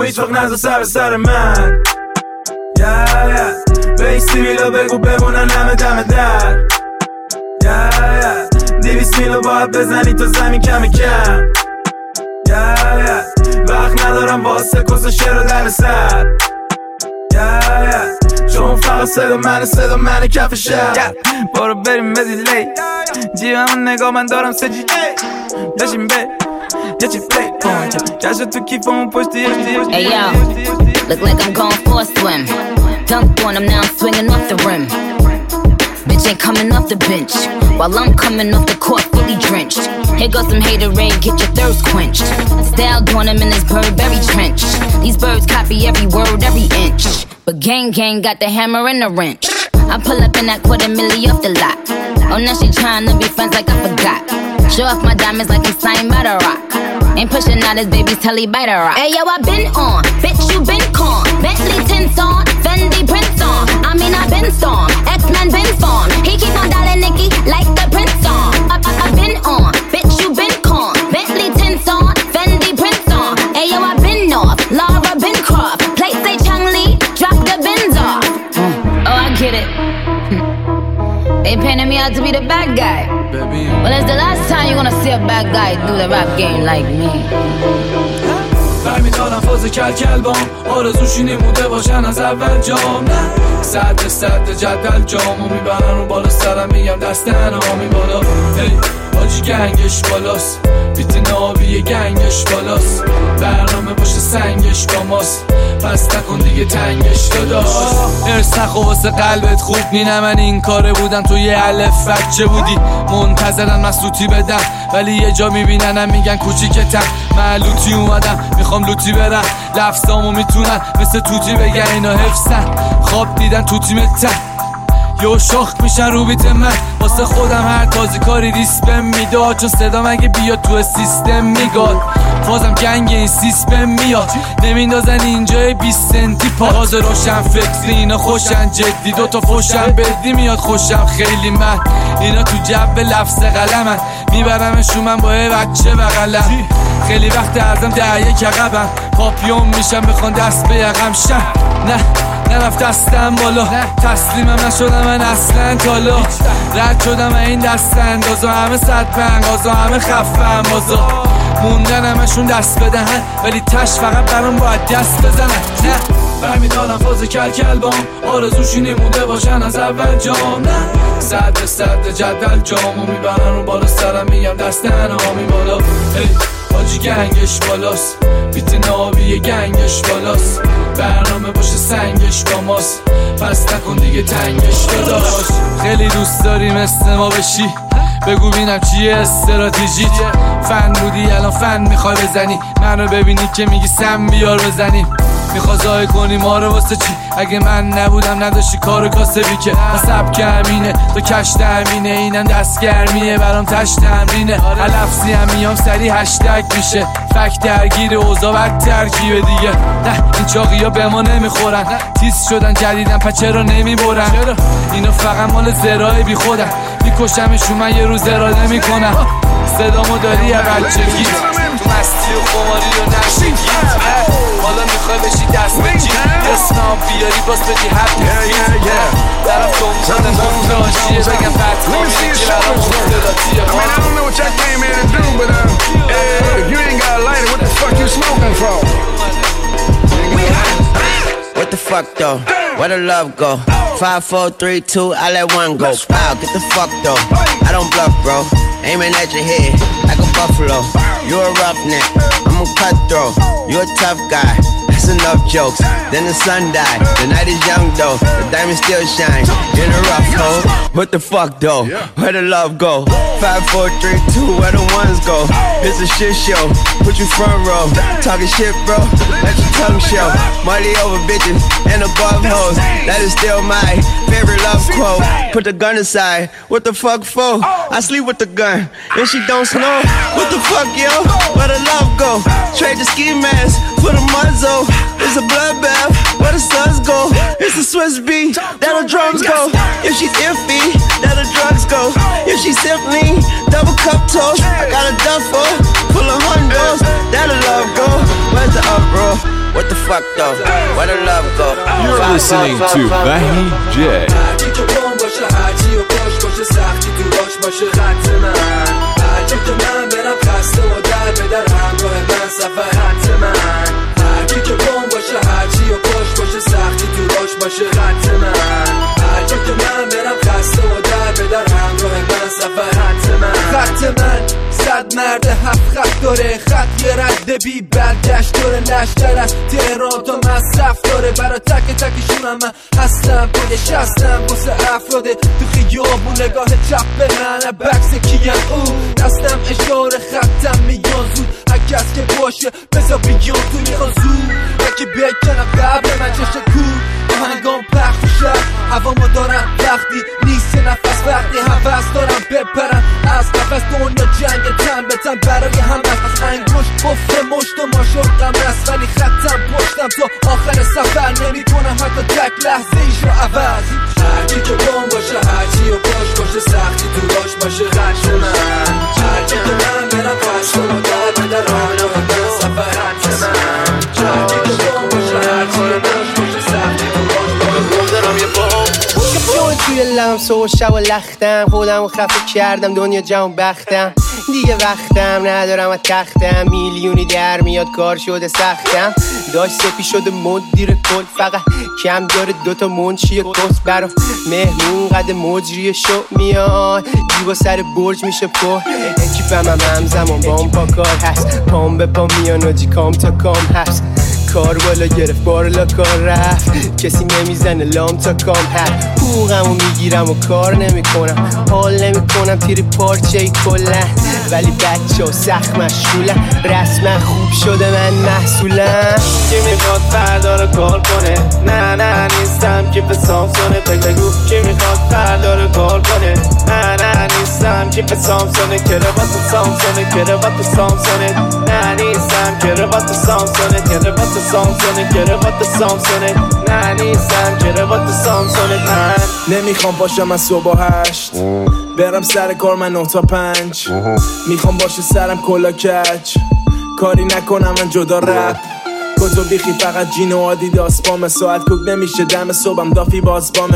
هیچ وقت نذار سر به سر من. به این سیبیلا بگو بمونن همه دم در. 200 میلو باید بزنی تا زمین کم کم. وقت ندارم واسه کس شعر و در سر. چون فقط صدا منه کف شهر. برو بریم به دیلی جیبم نگاه من دارم سجی بشیم به یه چی پلی کشت تو کیفمون پشتی Hey yo, look like I'm going for a swim. Dunked on him, now I'm swinging off the rim. Bitch ain't coming off the bench while I'm coming off the court fully drenched. Here goes some haterade, get your thirst quenched. Styled on him in this Burberry trench. These birds copy every word, every inch. But gang got the hammer and the wrench. I pull up in that $250,000 off the lot. Oh, now she tryna be friends like I forgot. Show off my diamonds like I'm signed by the rock. Ain't pushing out his baby's telly by the rock. Hey yo, I been on, bitch you been con. Bentley tints on, Fendi prints on. I mean I been storm, X-Men been formed. He keep on dialing Nicki like the Prince song. I been on, bitch you been con. Bentley tints on, Fendi prints on. Hey yo, I been off, Laura been Croft. Plate say Chung Lee, drop the bins off. Oh I get it. They painted me out to be the bad guy. Well, it's the last time you're gonna see a bad guy do the rap game like me. برمیدارم فاز کل بام آرزوشی نموده باشن از اول جام. نه صد جدل جامو میبرن رو بالا سرم میگم دستن آمی بالا. هی باجی گنگش بالاست بیت نابی گنگش بالاست. برنامه باشه سنگش با ماست پس نکن دیگه تنگش داداش. ارس نخوا واسه قلبت خوب نینه من این کاره بودم تو یه الف بچه بودی منتظرن مسلوطی بدم ولی یه جا میبیننم میگن کوچیکتم. من لوتی اومدم میخوام لوتی برم لفظامو میتونن مثل توتی بگن اینا حفظن. خواب دیدن تو تیمتن یو شاخ میشن رو بیت من. واسه خودم هر تازی کاری ریسپم میداد چون صدام اگه بیاد تو سیستم میگاد. فازم گنگ این سیستم میاد نمیندازن اینجای 20 سنتی پاز روشن فکری اینا خوشن جدی دوتا فوشن بدی میاد خوشم خیلی من. اینا تو جب لفظ قلمن میبرمشون من با بچه بغلم. خیلی وقت ازم یک عقبم پاپیون میشم بخوان دست به یقم شن. نه نرفت دستم بالا تسلیمم نشدم من اصلا تالا. رد شدم این دست اندازا همه صد پنگازا همه خفم بازا موندن همشون دست بدهن ولی تش فقط برام باید دست بزنن. نه برمیدارم فاز کل بام آرزوشی نموده باشن از اول جام. نه صد جدل جامو میبرن رو بالا سرم میگم دستن آمی بالا. هی باجی گنگش بالاست بیت نابی گنگش بالاست. برنامه باشه سنگش با ماست پس نکن دیگه تنگش داداش. خیلی دوست داری مثل ما بشی بگو بینم چیه استراتژیت. فن بودی الان فن میخوای بزنی منو ببینی که میگی سم بیار بزنیم. میخوای زای کنی ما رو واسه چی اگه من نبودم نداشتی کار کاسبی که سبک همینه تو کشت همینه اینم دستگرمیه برام تش تمرینه. لفظی هم میام سری هشتگ میشه فک درگیر اوضاع بد ترکیبه دیگه. نه این چاقی ها به ما نمیخورن تیز شدن جدیدن پس چرا نمیبرن. اینا فقط مال زرای بی خودن میکشمشون من یه روز اراده میکنم. صدامو داری یه بچگیت تو مستی و خماری و نشگیت. حالا میخوای بشی دست بگیر اسمم بیاری باز بدی حد فیت. طرف دنبال منتاشیه بگم فتمه میگی برام مختلاتیه. I don't know what y'all came here to do but if you ain't got a lighter what the fuck you smoking for? What the fuck though? Where the love go? 5, 4, 3, 2, I let one go. Wow, get the fuck though. I don't bluff, bro. Aiming at your head like a buffalo. You a roughneck, I'm a cutthroat. You a tough guy. That's enough jokes. Then the sun died. The night is young though. The diamond still shine. In a rough hole. What the fuck though? Where the love go? 5, 4, 3, 2, where the ones go? It's a shit show. Put you front row. Talking shit, bro. Let your tongue show. Money over bitches and above hoes. That is still my favorite love quote. Put the gun aside. What the fuck for? I sleep with the gun and she don't snow. What the fuck, yo? Where the love go? Trade the ski mask for the muzzle. It's a bloodbath. Where the suns go? It's the Swiss beat. That the drums go. If she's iffy, that the drugs go. If she's simply double cup toast, I got a duffel full of hundos. That the love go. Where's the uproar? What the fuck though? Where the love go? You're listening to Vahid J. هرکی که بم باشه هرچی و پاش باشه سختی تو باش باشه خط من هرکی که من برم خسته و در به در همراه من سفر خط من هرکی که بم باشه هرچی و پاش باشه سختی تو باش باشه خط من هرکی که من برم خسته و در به در همراه من سفر خط من صد مرد هفت خط داره خط یه رد بی برگشت داره لشکر از تهران تا مصرف داره برا تک تکشونم من هستم پای شستم واسه افراده تو خیابون نگاه چپ به من بکس کیم او دستم اشاره خطم میگن زود هر کس که باشه بزا بیگیان تو میخوان زود یکی بکنم قبل من چشه کور آهنگام پخت و شب هوا ما دارم وقتی نیست نفس وقتی حوث دارم بپرم از نفس دنیا جنگ تن به تن برای هم از انگوش بفت مشت و ماشقم است ولی خطم پشتم تا آخر سفر نمی کنم حتی تک لحظه ایش رو عوض هرکی که بم باشه هرچی و پاش باشه سختی تو باش باشه خط من هرکی که من برم خسته و در به در همراه من سفر خط من هرکی که بم باشه هرچی و پاش باشه سختی تو باش باشه دارم یه بام توی لمس و شب و لختم خودم و خفه کردم دنیا جام بختم دیگه وقتم ندارم و تختم میلیونی در میاد کار شده سختم داشت سپی شده مدیر کل فقط کم داره دوتا منشی کس برا مهمون قد مجری شو میاد دیگه سر برج میشه پر اکیپم همزمان بام پا کار هست پام به پا میان و جی کام تا کام هست کار بالا گرفت بالا کار رفت کسی نمیزنه لام تا کام هست حقوقمو میگیرم و کار نمیکنم حال نمیکنم تیری پارچه ای کلن ولی بچه ها سخت مشغولن رسما خوب شده من محصولم کی میخواد فردا رو کار کنه نه نیستم که به سامسونه بگو کی میخواد فردا رو کار کنه نه نیستم که به سامسونه کروات سامسونه کروات سامسونه نه نیستم کروات سامسونه کروات سامسونه کروات سامسونه نه نیستم کروات سامسونه من نمیخوام باشم از صبح 8 برم سر کار من 9 تا 5 میخوام باشه سرم کلا کچ کاری نکنم من جدا رپ کتو بیخی فقط جین و آدیداس بام ساعت کوک نمیشه دم صبحم دافی باز بام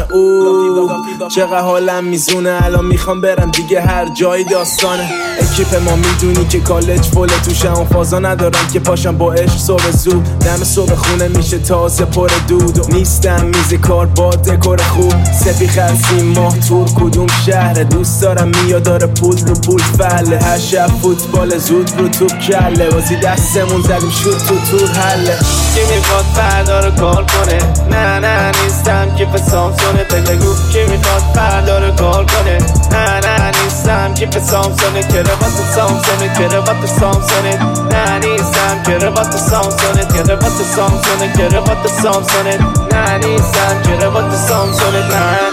او چقدر حالم میزونه الان میخوام برم دیگه هر جایی داستانه اکیپ ما میدونی که کالج فوله توشم و فازا ندارم که پاشم با عشق صبح زود دم صبح خونه میشه تازه پر دود نیستم میز کار با دکور خوب سپی خرسیم ماه تو کدوم شهر دوست دارم میاد داره پول رو پول فله هر شب فوتبال زود رو تو کله بازی دستمون زدیم شد تو حله کی میخواد فردا رو کار کنه نه نیستم که به سامسونه بگو کی میخواد فردا رو کار کنه نه نیستم که به سامسونه کروات سامسونه کروات سامسونه نه نیستم کروات سامسونه کروات سامسونه کروات سامسونه نه نیستم کروات سامسونه من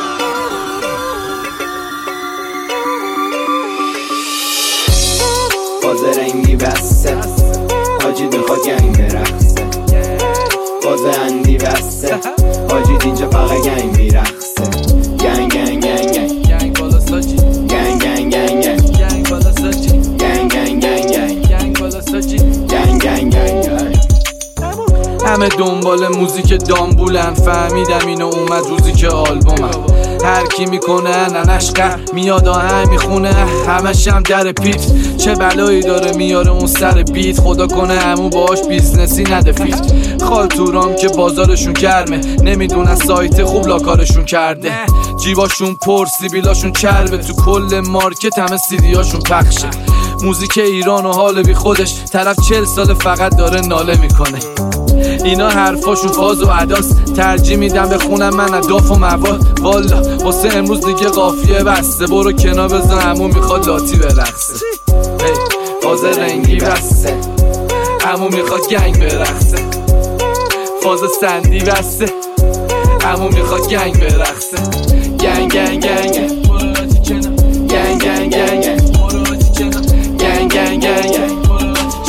باز رنگی بسته حاجی بخواد گنگ برقصه باز اندی بسته حاجی اینجا فقط گنگ میرقصه گنگ گنگ گنگ گنگ گنگ بالا ساجی گنگ گنگ گنگ گنگ گنگ بالا ساجی گنگ گنگ گنگ گنگ گنگ بالا ساجی گنگ گنگ گنگ همه دنبال موزیک دامبولن فهمیدم اینو اومد روزی که آلبومم هر کی میکنه ننش قهر میاد آهنگ میخونه همش هم در پیت چه بلایی داره میاره اون سر بیت خدا کنه همون باش بیزنسی نده فیت خالتورام که بازارشون گرمه نمیدونن سایت خوب لاکارشون کرده جیباشون پر سیبیلاشون چربه تو کل مارکت همه سیدیاشون پخشه موزیک ایران و حال بی خودش طرف 40 سال فقط داره ناله میکنه اینا حرفاشون فاز و عداس ترجیح میدم بخونم من اداف و مواد والا واسه امروز دیگه قافیه بسته برو کنار بزن عمو میخواد لاتی برقصه فاز رنگی بسته عمو میخواد گنگ برقصه فاز سندی بسته عمو میخواد گنگ برقصه گنگ گنگ گنگ برو لاتی کنار گنگ گنگ گنگ برو لاتی کنار گنگ گنگ گنگ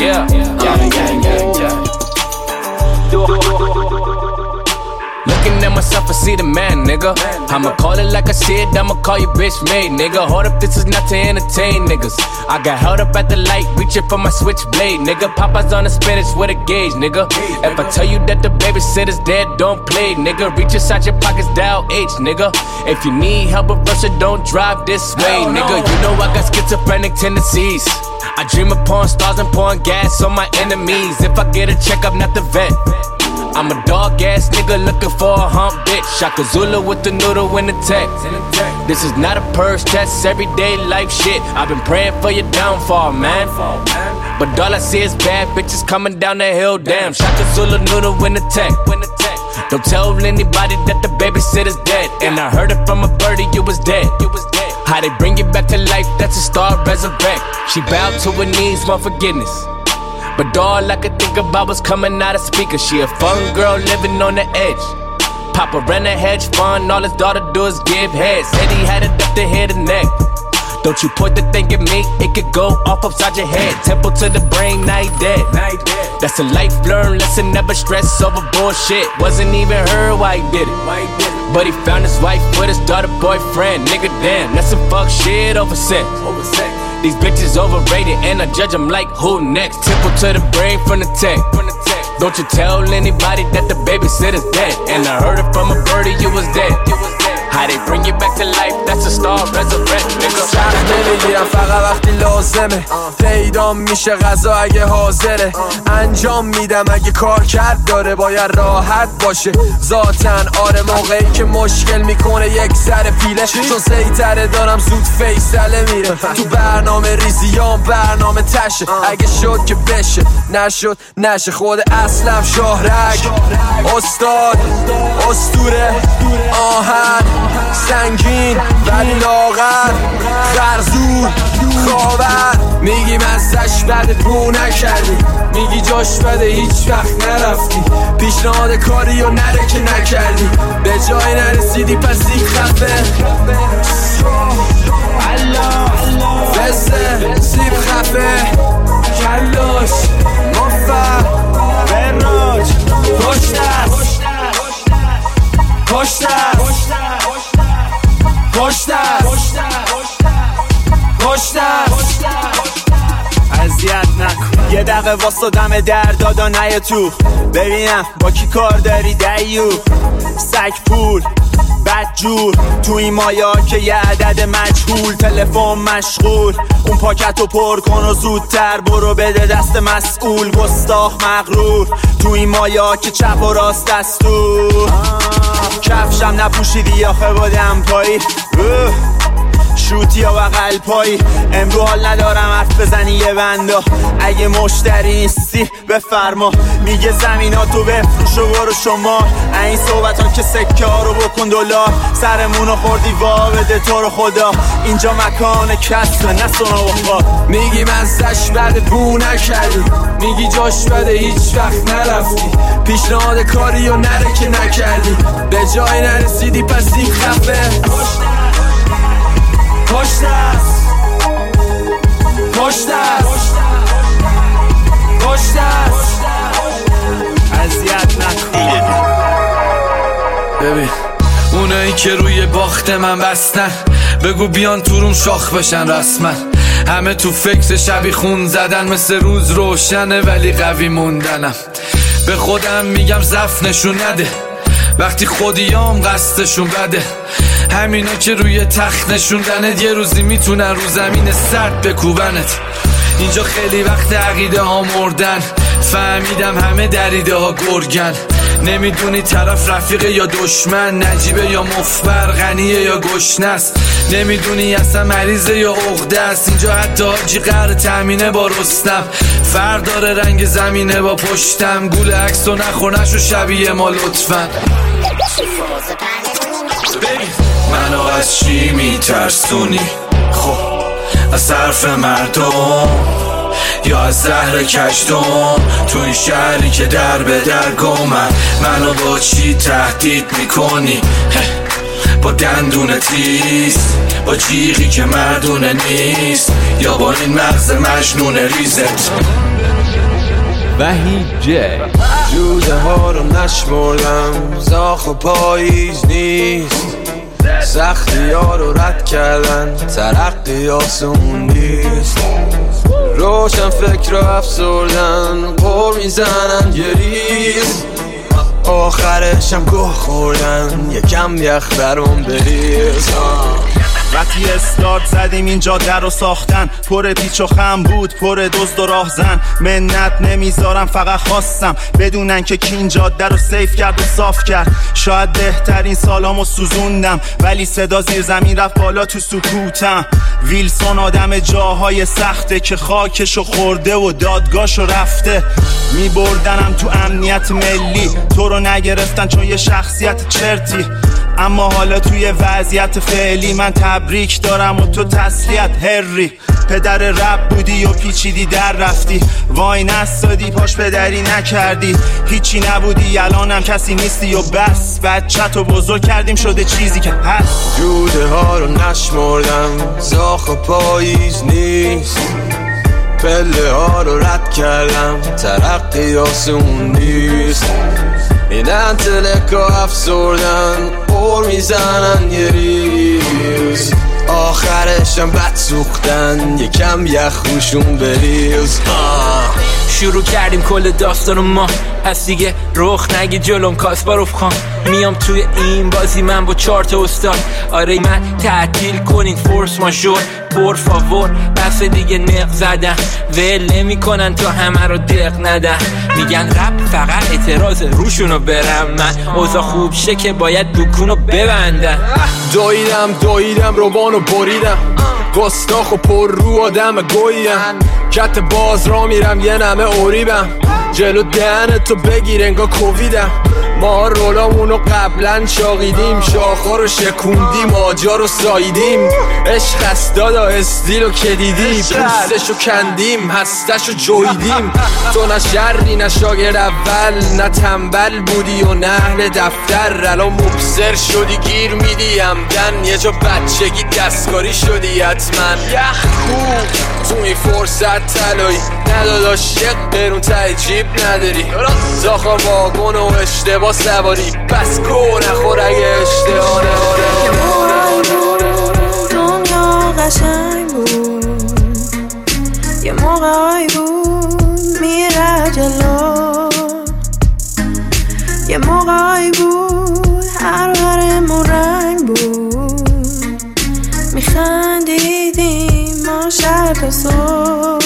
گنگ گنگ گنگ Looking at myself a see the man, nigga. I'ma call it like I see it, I'ma call you bitch made, nigga. Hold up, this is not to entertain niggas. I got held up at the light, reaching for my switchblade, nigga. Papa's on the spinach with a gauge, nigga. If I tell you that the babysitter's dead, don't play, nigga. Reach inside your pockets, dial H, nigga. If you need help with Russia, don't drive this way, nigga. You know I got schizophrenic tendencies. I dream of porn stars and pouring gas on my enemies. If I get a check, I'm not the vet. I'm a dog ass nigga looking for a hump bitch. Shaka Zulu with the noodle in the tech. This is not a purse test, everyday life shit. I've been praying for your downfall, man. But all I see is bad bitches coming down the hill, damn. Shaka Zulu noodle in the tech. Don't tell anybody that the babysitter's dead. And I heard it from a birdie, you was dead. How they bring you back to life, that's a star resurrect. She bowed to her knees, want forgiveness. But all I could think about was coming out of speakers. She a fun girl living on the edge. Papa ran a hedge fund, all his daughter do is give head. Said he had it up to head and neck. Don't you point the thing at me, it could go off upside your head. Temple to the brain, now he dead. That's a life learned lesson, never stress over bullshit. Wasn't even her why he did it. But he found his wife with his daughter boyfriend. Nigga damn, that's some fuck shit over sex. These bitches overrated and I judge them like who next. Temple to the brain from the tech. Don't you tell anybody that the babysitter's dead. And I heard it from a birdie, you was dead. How they bring you back to life, that's a star resurrect, nigga. سخت نمیگیرم فقط وقتی لازمه. پیدا میشه غذا اگه حاضره. انجام میدم اگه کار کرد داره. باید راحت باشه ذاتن. آره موقعی که مشکل میکنه یک سر پیله. چون سیطره دارم زود فیصله میره. تو برنامه ریزیام برنامه تشه. اگه شد که بشه نشد نشه. خود اصلم شاهرگ استاد اسطوره آهن سنگین ولی لاغر خرزور خاور. میگی مزش بده بو نکردی. میگی جاش بده هیچ وقت نرفتی. پیشنهاد کاری و نره که نکردی. به جای نرسیدی پس دیگه خفه. فسته سیب خفه کلاش مفر براج پشت است پشت است پشت است پشت است. اذیت نکن یه دقیقه واسه دم در دادا نیا تو. ببینم با کی کار داری دیو. سگ پول بدجور تو این مایا که یه عدد مجهول. تلفن مشغول اون پاکتو پر کن و زودتر برو بده دست مسئول. گستاخ مغرور تو این مایا که چپ و راست دستور. کفشم نپوشیدی آخه بادم پایی. شوتی یا بغل پایی. امرو حال ندارم حرف بزنی یه بندا. اگه مشتری نیستی بفرما. میگه زمیناتو بفروش و برو شما. این صحبت ها که سکه ها رو بکن دلار. سرمونو خوردی وا بده تو رو خدا. اینجا مکان کسبه نه سونا و خواه. میگی مزش بده بو نکردی. میگی جاش بده هیچ وقت نرفتی. پیشنهاد کاری و نره که نکردی. به جای نرسیدی پس دیگه خفه. پشت است پشت است پشت است. اذیت نکن. ببین اونایی که روی باخت من بستن بگو بیان تو روم شاخ بشن رسما. همه تو فکر شبی خون زدن. مثل روز روشنه ولی قوی موندنم. به خودم میگم ضعف نشون نده وقتی خودیام قصدشون بده. همینا که روی تخت نشوندنت یه روزی میتونن رو زمین سرد بکوبنت. اینجا خیلی وقت عقیده ها مردن. فهمیدم همه دریده ها گرگن. نمیدونی طرف رفیقه یا دشمن. نجیبه یا مفبر غنیه یا گشنست. نمیدونی اصلا مریضه یا عقده است. اینجا حتی حاجی قهر تامینه با رستم. فرق داره رنگ زمینه با پشتم. گول عکس و نخورنش و شبیه ما لطفا. منو از چی میترسونی؟ خب از حرف مردم یا از زهر کشتم؟ تو این شهری که در به در گمم. منو با چی تهدید میکنی؟ با دندون تیز، با جیغی که مردونه نیست، یا با این مغز مجنون ریزت؟ وحید جک جوده ها رو نشمردم، زاخ و پاییز نیست، سختی ها رو رد کردن، ترقی آسون نیست. روشن فکر رو افسردن، قر میزنن گریز، آخرشم گوه خوردن، یکم یخ برام بریز. وقتی استارت زدیم این جاده رو ساختن، پر پیچ و خم بود، پر دزد و راهزن. منت نمیذارم، فقط خواستم بدونن که کی این جاده رو سیف کرد و صاف کرد. شاید بهترین سالامو سوزوندم، ولی صدا زیر زمین رفت بالا تو سکوتم. ویلسون آدم جاهای سخته که خاکشو خورده و دادگاهشو رفته. میبردنم تو امنیت ملی، تو رو نگرفتن چون یه شخصیت چرتی. اما حالا توی وضعیت فعلی من تبریک دارم و تو تسلیت هری. پدر رب بودی و پیچیدی در رفتی، وای نستادی پاش پدری نکردی. هیچی نبودی الانم کسی نیستی و بس، بچه تو بزرگ کردیم شده چیزی که هست. جوده ها رو نشمردم، زاخ و پاییز نیست، پله ها رو رد کردم، ترقی آسون نیست. این انتلکا افسردن، قر میزنن یه ریز، آخرشم بد سوختن، یکم یخ روشون بریز. شروع کردیم کل داستانو ما، پس دیگه رخ نگی جلوم کاسپاروف خان. میام توی این بازی من با 4 تا استاد، آره من تعطیل کنین فورس ماژور پر فاور. بس دیگه نق زدن، ول نمی‌کنن تا همه رو دق ندن. میگن رپ فقط اعتراض، روشونو برم من. اوضاع خوب شه که باید دکونو ببندن. دویدم روبانو بریدم، گستاخ و پر رو آدم گویم. کت باز را میرم یه نمه اوریبم، جلو دهن تو بگیر انگا کوویدم. ما رولامونو قبلا چاقیدیم، شاخا رو شکوندیم، آجا رو ساییدیم. عشق است دادا استیل رو که دیدی، پوستشو کندیم، هستشو جویدیم. تو نه شری نه شاگرد اول، نه تنبل بودی و نه اهل دفتر. الان مبصر شدی گیر میدی همدن، یه جا بچگی دستکاری شدی حتما. یخ تو این فرصت طلایی نداداش، یک قرون ته جیب نداری. زاخا واگن و اشتباه سواری، بس کن نخور اگه اشتهانه. دنیا قشنگ بود، یه موقعی بود میره جلو، یه موقعی بود هرمون رنگ بود، میخندیدیم ما شب تا صبح.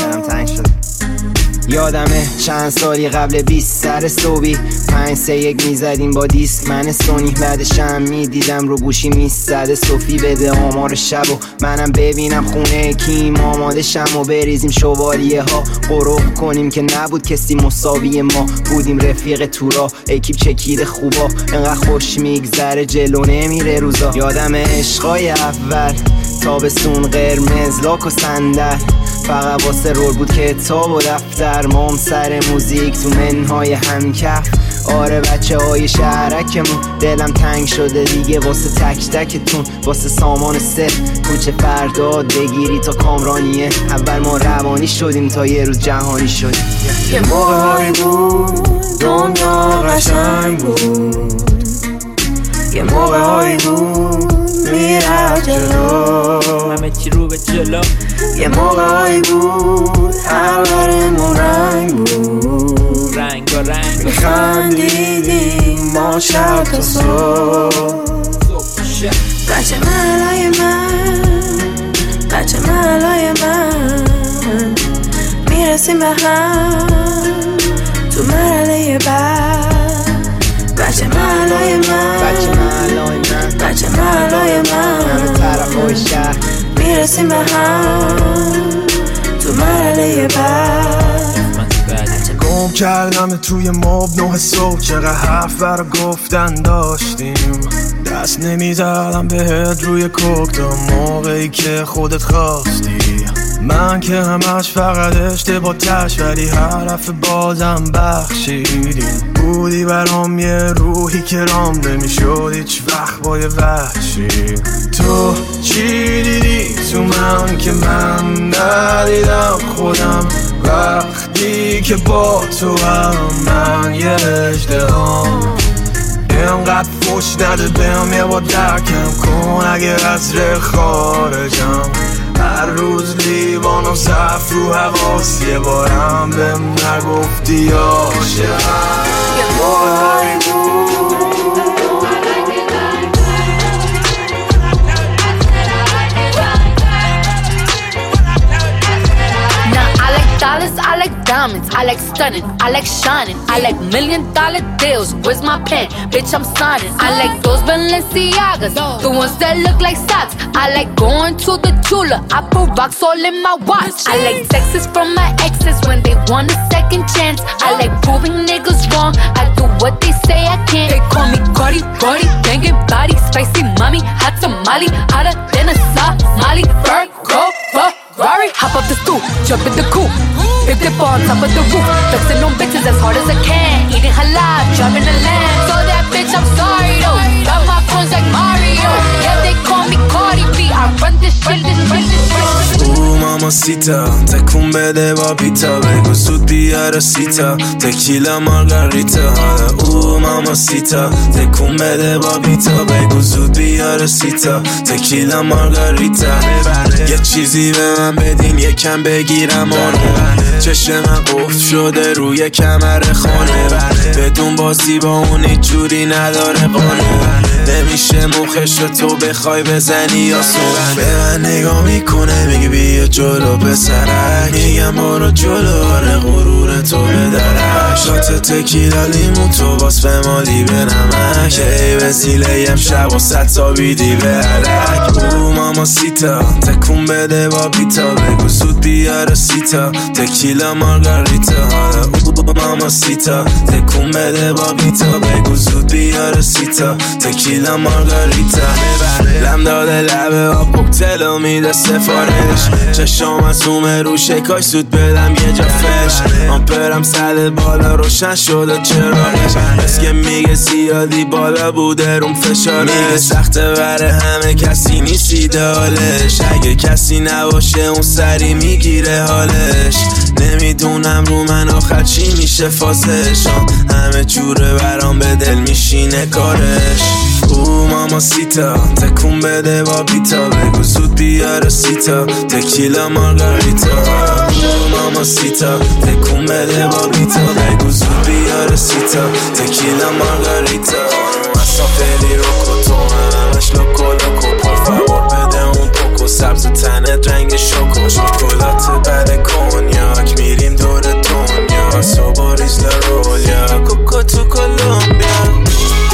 یادمه چند سالی قبل 20 سر صبحی 5-3-1 میزدیم با دیسک من سونی. بعدشم میدیدم رو گوشی میزده صوفی بده آمار شب و منم ببینم خونه کیم. آماده شم و بریزیم شوالیه ها، قروب کنیم که نبود کسی مساوی ما. بودیم رفیق تورا، اکیپ چکید خوبا، انقدر خوش میگذره جلو نمیره روزا. یادم عشقای اول، تابستون قرمز لاک و صندل، فقط واسه رول بود کتاب و دفتر. مام سر موزیک تو منهای همکف، آره بچه های شهرکمون. دلم تنگ شده دیگه واسه تک تکتون، واسه سامان صفر کوچه فرداد بگیری تا کامرانیه. اول ما روانی شدیم تا یه روز جهانی شدیم. یه موقعی بود دنیا قشنگ بود، یه موقعی بود میره جلو، همه چی رو به جلو. یه موقعی بود هرمون رنگ بود، رنگ و رنگ میخندیدیم ما شب تا صبح. بچه ملای من میرسیم به هم تو مرحله بعد. بچه ملای من همه طرفای شهر میرسیم به هم تو مرحله بعد. گم کردم توی ماب 9 صبح، چقدر حرف برا گفتن داشتیم. دست نمیزدم بهت روی کوک تا موقعی که خودت خواستی. من که همش فقط اشتباه تش، ولی حرف بازم بخشیدیم. بودی برام یه روحی که رام نمیشد هیچ وقت با یه وحشی. تو چی دیدی تو من که من ندیدم خودم؟ وقتی که با تو هم من یه اژدهام اینقدر فوش نده بهم یه با درکم کن اگه از ره خارجم هر روز لیوان و صف رو حواس یه بارم بهم نگفتی عاشقم یه باری بود dollars, I like diamonds, I like stunning, I like shining, I like $1 million deals. Where's my pen? Bitch, I'm signing. I like those Balenciagas, the ones that look like socks. I like going to the Tula, I put rocks all in my watch. I like texts from my exes when they want a second chance. I like proving niggas wrong, I do what they say I can't. They call me Cardi, Cardi, banging body, spicy mommy, hot tamale, hotter than a Somali. Virgo, Ferrari, hop up the stoop, jump in the coupe, big dip on top of the roof, flexing on bitches as hard as I can, eating halal, driving a lamb. So that bitch, I'm sorry though, got my phones like Mario. Yeah, they call me Cardi B, I run this shit. ماماسیتا تکون بده با پیتا بگو زود بیاره سیتا تکیلا مارگاریتا حالا ماماسیتا تکون بده با پیتا بگو زود بیاره سیتا تکیلا مارگاریتا یه چیزی به من بدین یکم بگیرم آنو چشم من قفل شده روی کمر خانه بدون بازی با اون هیچ جوری نداره قانون نمیشه مخشو تو بخوای بزنی یا سون به من نگاه میکنه میگه بیا جلو پسرک میگم برو جلو آره غرور تو بدرک شات تکیلا لیمون تو باس به مالی به نمک ای وسیله ام شب و ست تا بیدی به علک ماماسیتا تکون بده با پیتا بگو زود بیاره سیتا تکیلا مارگاریتا حالا ماماسیتا تکون بده با پیتا بگو زود بیاره سیتا تکیلا مارگاریتا لم داده لبه آب کوکتلو میده سفارش چشم از اومه رو شکاش زود بدم یه جا فش آمپرم سد بالا روشن شده چراغش بس که میگه زیادی بالا بوده روم فشارش میگه سخته بره همه کسی نیست ایدالش اگه کسی نباشه اون سری میگیره حالش نمیدونم رو من آخر چی میشه فازش همه جوره برام به دل میشینه کارش ماماسیتا تکون بده با پیتا بگو زود بیاره سیتا تکیلا مارگاریتا ماماسیتا تکون بده با پیتا بگو زود بیاره سیتا تکیلا مارگاریتا اصلا فعلی رو کتو همش لوکو لوکو پر فوار بده اون پوکو سبز تنت رنگ شوکو شکلات بعد کنیاک میریم دور دنیا سوباریز لرولیا کوکو تو کولومبیا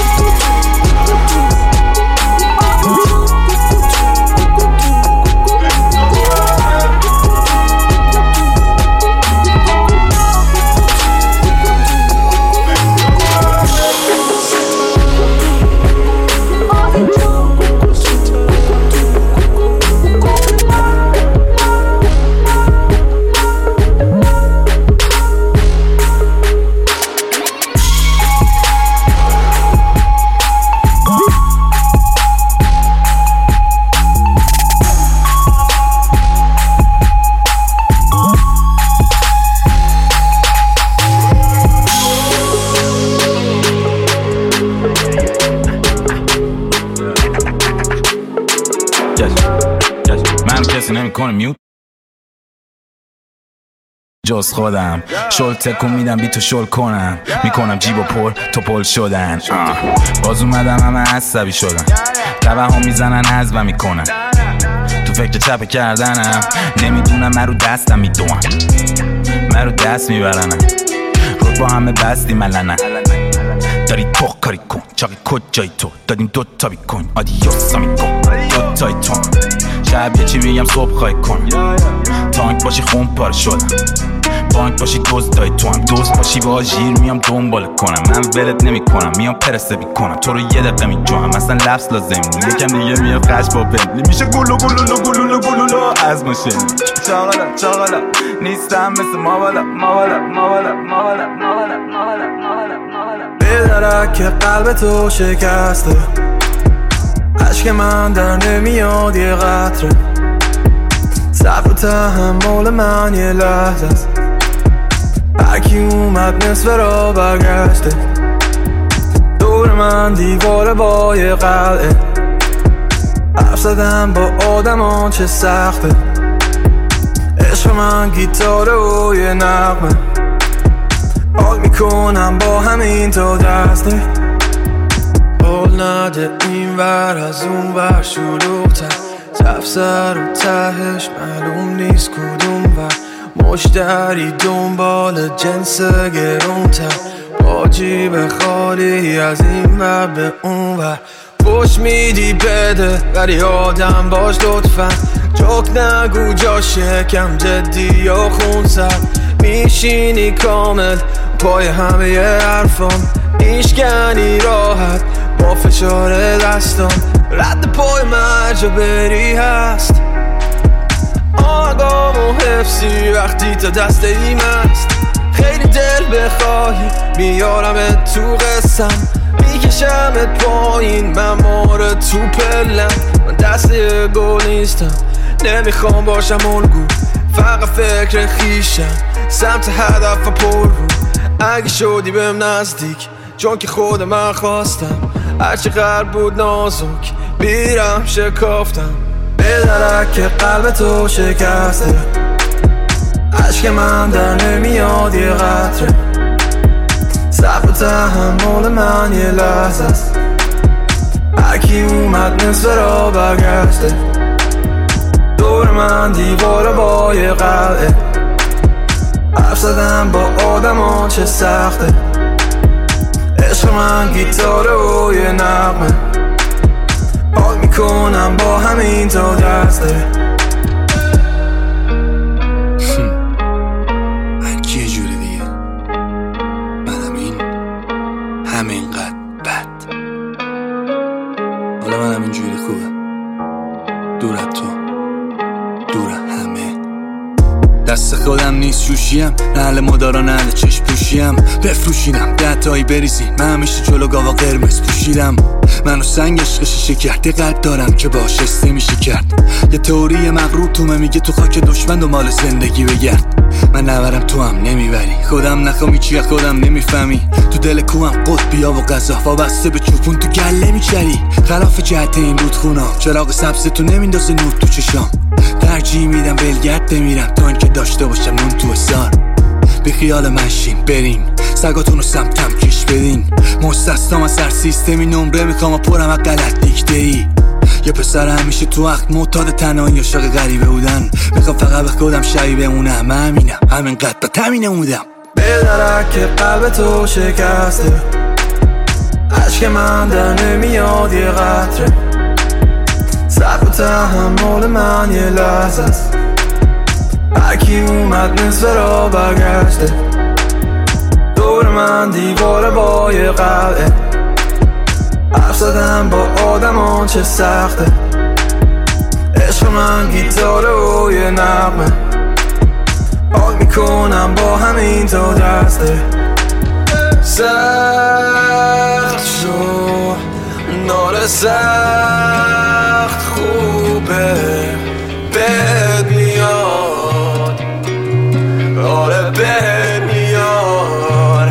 جز خودم شل تکون میدم بی تو شل کنم میکنم جیب و پر تو پل شدن باز اومدم همه عصبی شدن تبه ها میزنن حذفم میکنن تو فکر چپه کردنم نمیدونم من رو دستم میدونم من رو دست میبرنم رود با همه بستی ملنه داری تو کاری کن چاقی کجایی تو دادیم دو تا بیکن آدیوسا میکن دو تای تو شب یه چی میگم صبح خواهی کن تانک باشی خون پاره شدم بانک باشی دوست دای تو هم دوست باشی با آژیر میام دنبال کنم من ولت نمی کنم میام پرسه بی کنم تو رو یه دقیقه می جوام مثلا لفظ لازم یکم دیگه میاد خش با بندلی میشه گلو گلولو گلولو گلولو از ماشین چاقالا چاقالا نیستم مثل ماوالا ماوالا ماوالا ماوالا ماوالا ماوالا ماوالا بدرک که قلب تو شکسته عشق من در نمیاد یه قطره صبر و تحمل من یه لحظه است هرکی اومد نصف را برگشته، دور من دیوار با یه قلعه، حرف زدم با آدم چه سخته، عشق من گیتاره و یه نغمه، حال میکنم با همین تا دسته، حال نده این ور از اون ور شلوغ‌تر، تفسر و تهش معلوم نیست کدوم ور، مشتری دنبال جنس گرونتر، با جیب خالی از این ور به اون ور، پشت میدی بده ولی آدم باش لطفا، جوک نگو جا شکم جدی یا خونسر، میشینی کامل پای همه ی حرفام، میشکنی راحت با فشار دستام، رد پای مرجا بری هست، آگام و حفظی وقتی تا دست ایم است، خیلی دل بخواهی بیارمت تو قسم، میکشمت پایین من ماره تو پلم، من دست گل نیستم نمیخوام باشم الگو، فقط فکر خیشم سمت هدف پر رو، اگه شدی بهم نزدیک چون که خود من خواستم، هرچقدر بود نازک بیرم شکافتم، به درک قلب تو شکسته، عشق من در نمیاد یه قطره، صبر و تحمل من یه لحظه است، هرکی اومد نصف را برگشته، دور من دیوار با یه قلعه، حرف زدم با آدم چه سخته، عشق من گیتاره و یه نغمه، حال میکنم با همین تا دسته. هرکی یه جوری دیگه، منم این همینقدر بد، حالا منم اینجوری خوبه، دورت تو دور همه، دست خودم نیست شوشیم، نهل مدارا نهل چشم پوشیم، بفروشیدم 10 تایی بریزین، من همیشه جلو گاوا قرمز پوشیدم، منو سنگ عشق شیشه کرده قد دارم که باش استه میشه کرد، یه تئوری مغرور تومه میگه تو خاک دشمن دنبال زندگی بگرد، من نبرم تو هم نمیبری، خودم نخوامی چی خودم نمیفهمی، تو دل کوهم قطبیا و غذا وابسته به چوپون تو گله میچری، خلاف جهت این رودخونا چراغ سبز تو نمیندازه نور تو چشام، ترجیح میدم بلگرد بمیرم تا اینکه داشته باشم نون تو حسار، بی خیال منشین برین سگاتونو سمتم کش بدین، مستثنام از هر سیستمی نمره میخوام و پرم از غلط دیکته ای، یه پسر همیشه تو وقت معتاد تنهایی عاشق غریبه بودن، میخوام فقط به خودم شبیه بمونم، همینم همینقدر با تمینه بودم، به درک قلب تو شکسته، عشق من در نمیاد یه قطره، صبر و تحمل من یه لحظه است، هرکی اومد نصف را برگشته، دور من دیوار با یه قلعه، حرف زدم با آدم چه سخته، عشق من گیتاره و یه نغمه، حال میکنم با همین تا دسته، سخت شو نار سخت خوبه بد میاد، آره بد میاد،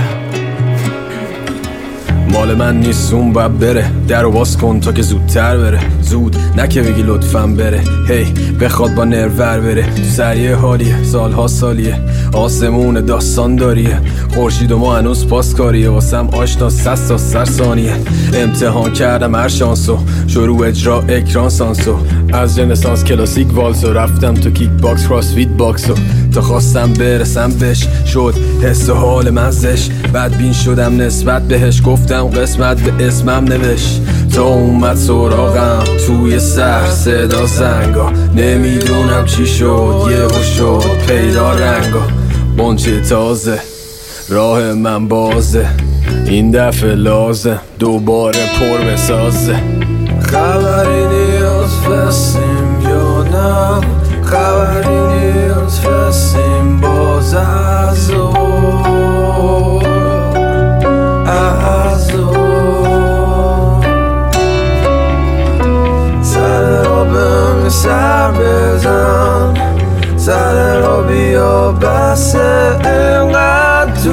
مال من نیست اون باید بره، در رو باز کن تا که زودتر بره، زود نه که بگی لطفاً بره، هی بخواد با نرور بره، تو سریع حالیه سالها سالیه، آسمون داستان داریه، خورشید و ما هنوز پاس کاریه، واسم آشنا 100 تا سر ثانیه، امتحان کردم هر شانسو، شروع اجرا اکران سانسو، از رنسانس کلاسیک والسو، رفتم تو کیک باکس کراسفیت باکسو، تا خواستم برسم بهش شد حس و حال مزش، بدبین شدم نسبت بهش، گفتم قسمت به اسمم نوشت، تا اومد سراغم توی سر صدا زنگا، نمیدونم چی شد یهو شد پیدا رنگا، بنچه تازه راه من بازه، این دفعه لازم دوباره پر بسازه، خبری نیست فسیم یا نه، خبری نیست فسیم باز از سر را به سر بزن، سر را بیا بسه اینقدر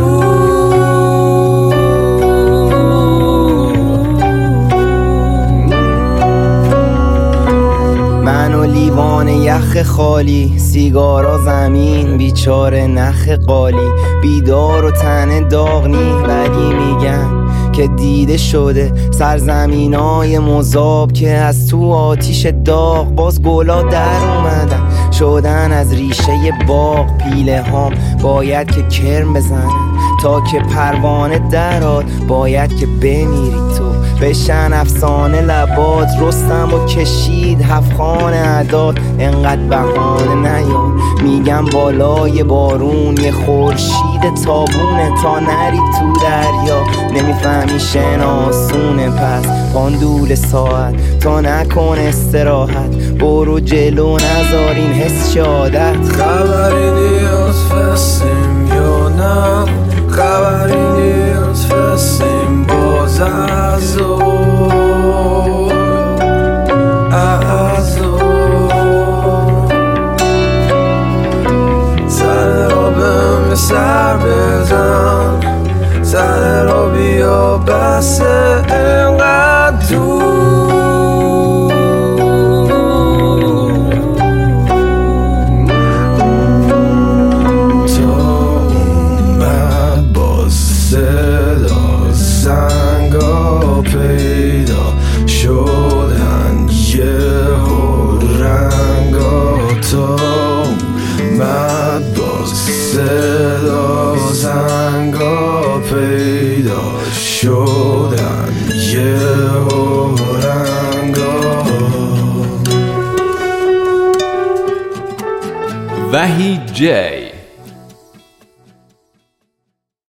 و لیوان یخ خالی، سیگارا زمین بیچاره نخ قالی، بیدار و تن داغ نی ولی میگن که دیده شده سرزمینای مذاب که از تو آتیش داغ باز گلا در اومدن شدن از ریشه باغ. پیله هام باید که کرم بزنن تا که پروانه دراد، باید که بمیری تو بشن افسانه لبات. رستم و کشید هفخان عداد، انقدر بهانه نیار میگم بالای بارون یه خورشید تابونه تا نری تو دریا. نمیفهمی شناسونه پس باندول ساعت تا نکن استراحت، برو جلو نذار این حس عادت. خبری نیست فستیم یا نه، خبری نیست فستیم باز از سر را به سر بزن، سر را بیا بس اینقدر Vahi J.